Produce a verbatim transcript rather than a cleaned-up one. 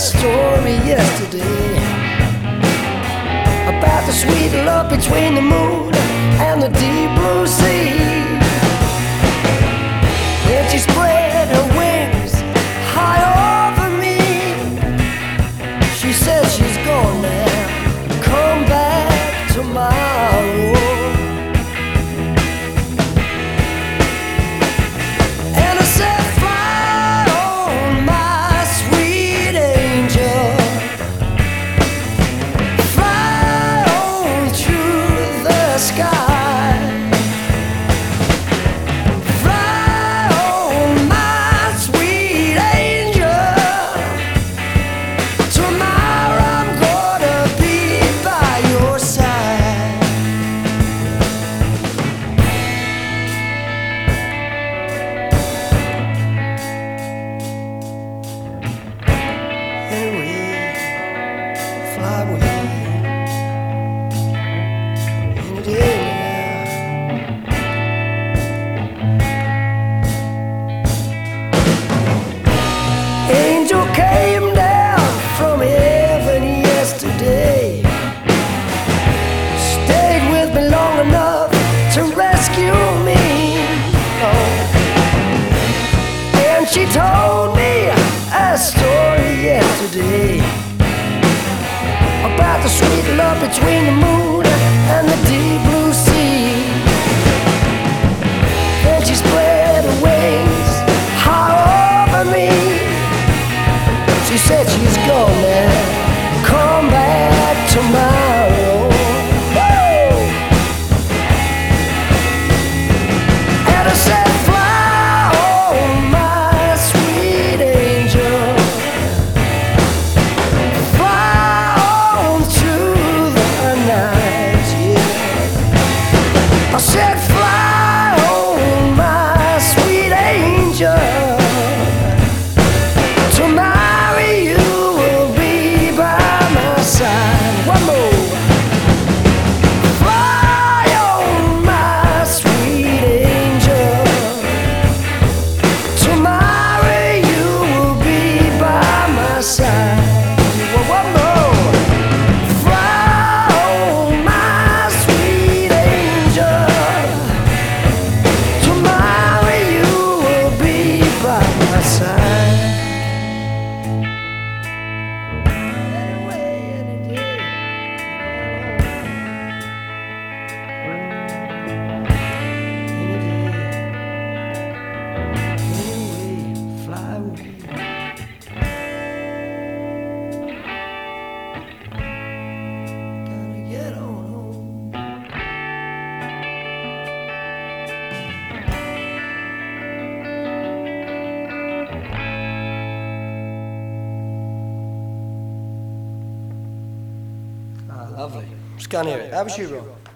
story yesterday about the sweet love between the moon and the deep blue sea. Then she spread her wings high over me. She said she's gone now, come back tomorrow. And I said, fly on my sweet angel, fly on through the sky, fly on my sweet angel. Tomorrow I'm gonna be by your side. Anyway, fly away any day now. Angel came down from heaven yesterday, stayed with me long enough to rescue me. Oh. And she told me a story yesterday about the sweet love between the moon and the deep blue sea. Then she spread her wings high over me. She said she's gone now, come back tomorrow. Woo! And I said, fly on my sweet angel, fly on through the night, yeah. I said, fly on my sweet angel. Tomorrow you will be by my side. One more. Fly on my sweet angel. Tomorrow you will be by my side. One more. Fly on my sweet angel. Tomorrow you will be by my side. Lovely. Just can't hear it. How was you, Ron?